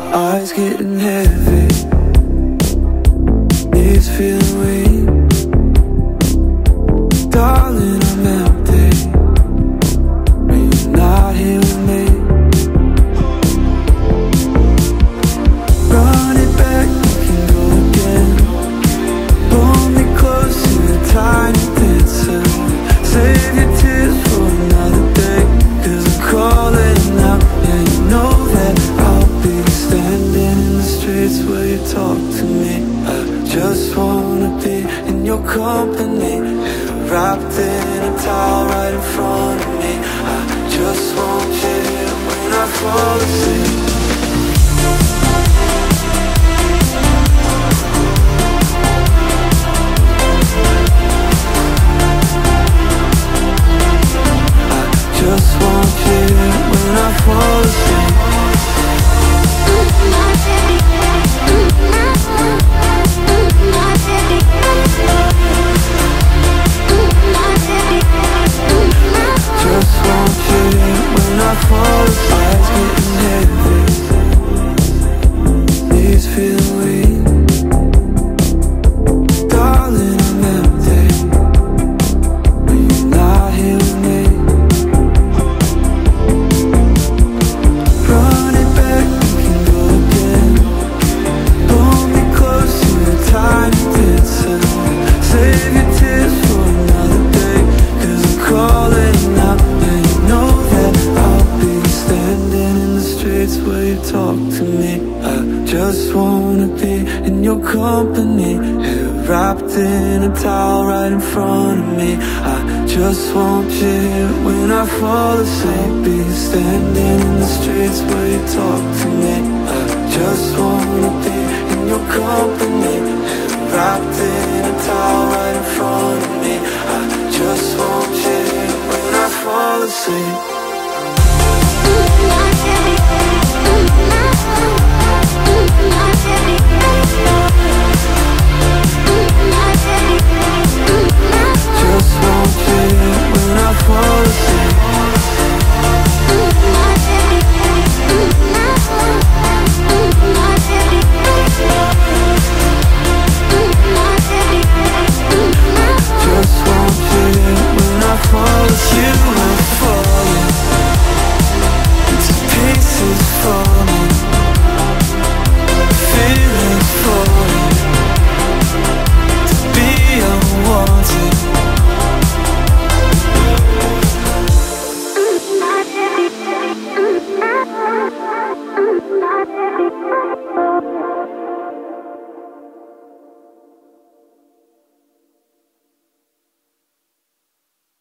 eyes getting heavy, knees feeling weak. Darling, I'm empty when you're not here with me. Run it back, we can go again. Pull me close to the tiny dancer. Save your tears for another day, 'cause I'm calling out. Yeah, you know that I'll be standing in the streets where you talk to me. I just wanna be in your company, wrapped in a towel right in front of me. I just want you here when I fall asleep. Just want you when I fall asleep. Just want you when I fall asleep. Eyes getting heavy, knees feeling weak. Darling, I'm empty when you're not here with me. Run it back, we can go again. Pull me close to the tiny dancer. Save your tears for another day, 'cause I'm calling out. And you know that I'll be standing in the streets where you talk to me. I just wanna be in your company, hair wrapped in a towel right in front of me. I just want you here when I fall asleep. Be standing in the streets where you talk to me. I just wanna be in your company, hair wrapped in a towel right in front of me. I just want you here when I fall asleep.